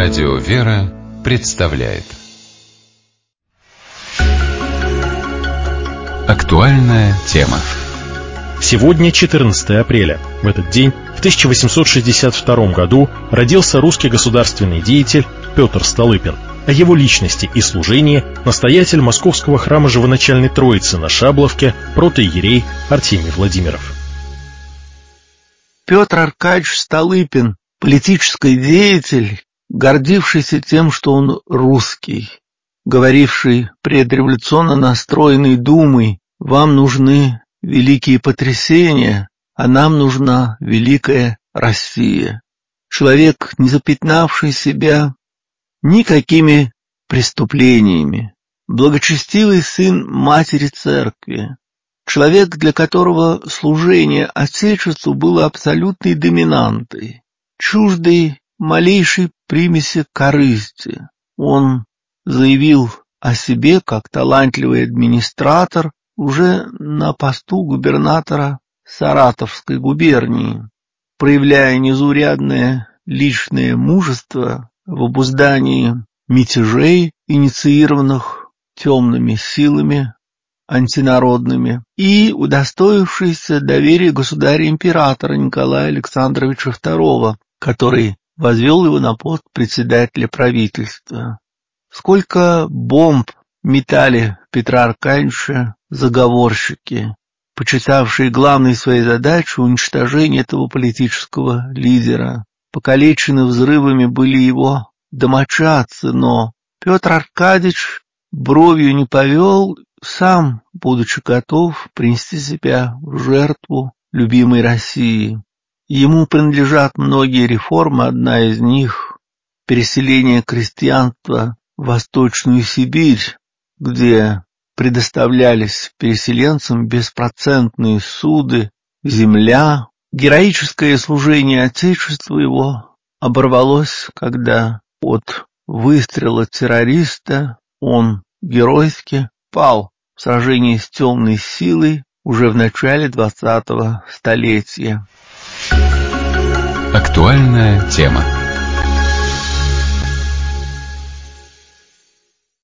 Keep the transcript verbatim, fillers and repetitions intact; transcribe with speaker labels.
Speaker 1: Радио «Вера» представляет актуальная тема.
Speaker 2: Сегодня четырнадцатое апреля. В этот день, в тысяча восемьсот шестьдесят втором году, родился русский государственный деятель Петр Столыпин. О его личности и служении настоятель Московского храма Живоначальной Троицы на Шабловке, протоиерей Артемий Владимиров.
Speaker 3: Петр Аркадьевич Столыпин, политический деятель, гордившийся тем, что он русский, говоривший предреволюционно настроенной Думой: «Вам нужны великие потрясения, а нам нужна великая Россия». Человек, не запятнавший себя никакими преступлениями, благочестивый сын матери церкви, человек, для которого служение Отечеству было абсолютной доминантой, чуждой малейшей примеси корысти. Он заявил о себе как талантливый администратор уже на посту губернатора Саратовской губернии, проявляя незаурядное личное мужество в обуздании мятежей, инициированных темными силами антинародными, и удостоившийся доверия государя-императора Николая Александровича второго, который возвел его на пост председателя правительства. Сколько бомб метали Петра Аркадьевича заговорщики, почитавшие главной своей задачей уничтожение этого политического лидера. Покалечены взрывами были его домочадцы, но Петр Аркадьевич бровью не повел, сам, будучи готов принести себя в жертву любимой России. Ему принадлежат многие реформы, одна из них — переселение крестьянства в Восточную Сибирь, где предоставлялись переселенцам беспроцентные суды, земля. Героическое служение Отечеству его оборвалось, когда от выстрела террориста он геройски пал в сражении с темной силой уже в начале двадцатого столетия.
Speaker 1: Актуальная тема.